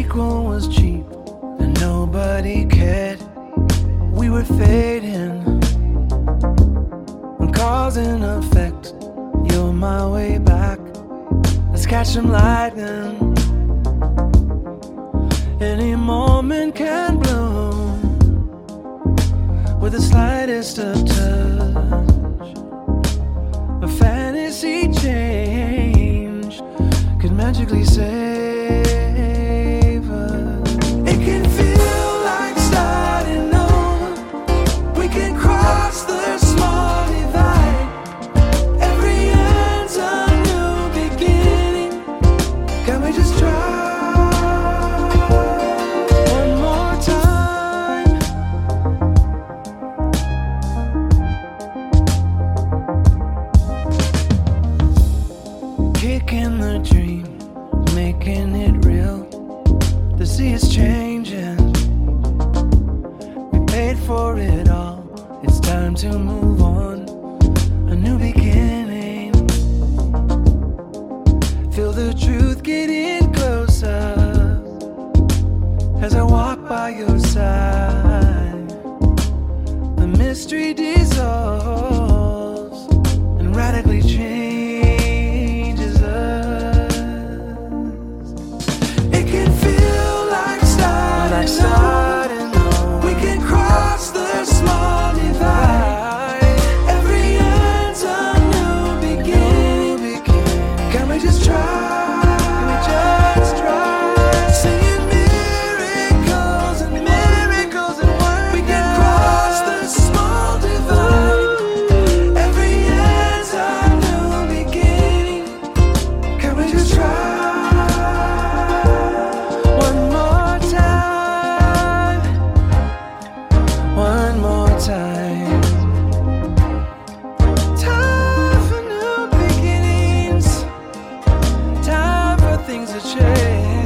sequel was cheap and nobody cared. We were fading, and cause and effect. You're my way back. Let's catch some lightning. Any moment can bloom with the slightest of touch. A fantasy change could magically save us. It can feel like starting over. We can cross the small divide. Every end's a new beginning. Can we just try? Kicking the dream, making it real. The sea is changing. We paid for it all. It's time to move on. A new beginning. Feel the truth getting closer as I walk by your side. The mystery dissolves and radically changes us. It can feel like starting over. We can cross the small divide. Every end's a new beginning. Can we just try? Can we just try? Singing miracles and miracles and wonders. We can cross the small divide. Every end's a new beginning. Can we just try? One more time. One more time. Time for new beginnings. Time for things to change.